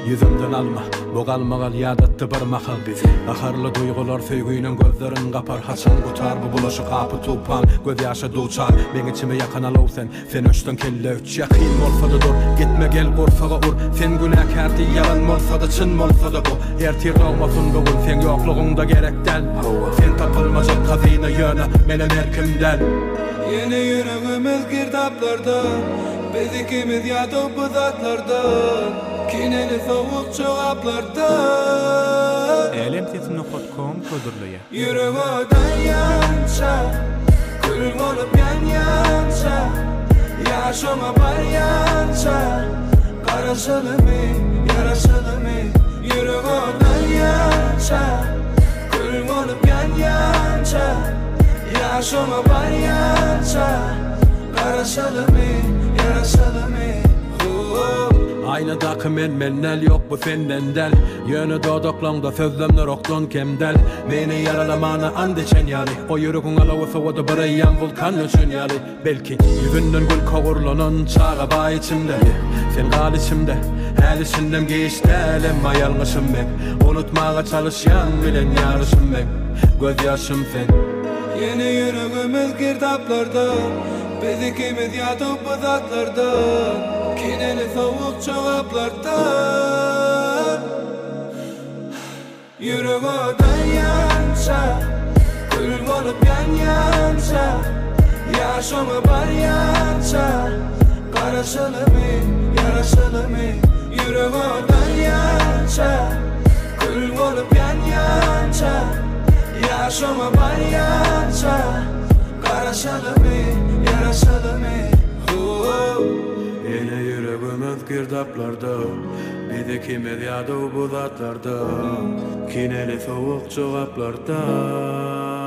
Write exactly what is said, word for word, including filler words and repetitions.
yüzümden alma, bu kalmagal yadatty bir mahal. Baharlı duygular söýgüýüň gözlerin gapar, haçan gutar bu bulaşy kapy tupan, göz ýaşy duçar. Men içime ýakan alaw sen, sen öçden kelle üç ýakyn bolsa-da dur, gitme gel gorsaga ur. Sen günäkärdi ýalan bolsa-da çyn bolsa-da bu. Her tir dogmasyn bugün sen ýoklugyňda gerekden. Sen tapylmajak hazyna ýöne menen erkimden. Yeni yüreğimiz girdaplarda, biz ikimiz yatıp bu zatlarda, kineli soğuk cevaplarda. Elemsiz nokta com kodurluya. Yüreğden yança, kül olup yan yança, yaşama var yança, karışılı mı, yaraşılı mı? Yüreğden yança, kül olup yan yança, yaşama var yança, karışalı mı, yaraşalı mı? Aynadaky men mennel yok bu senden del. Ýöne dodaklanda sözlemler okdan kemdel. Meni yaralamana andeçen ýaly. O ýüregiň alawy sowada biraýan vulkan öçün ýaly. Belki ýüzünden gül kogurlanan çaga bay içimde. Sen gal içimde, häl içindem geçdelim ýalňyşym men. Unutmaga çalışýan bilen ýarışym men. Göz ýaşym sen. Yeni yüreğimiz girdaplarda, biz ikimiz yatıp bu zatlarda, kineli soğuk cevaplarda. Yüreğden yança, kül olup yan yança, yaşama var yança, karışılı mı, yaraşılı mı? Yüreğden yança, kül olup yan yança, yaşama var yança, karışalı mı, yaraşalı mı? Yine yüreğimiz girdaplarda, biz ikimiz yadıp bu zatlarda, kineli soğuk cevaplarda.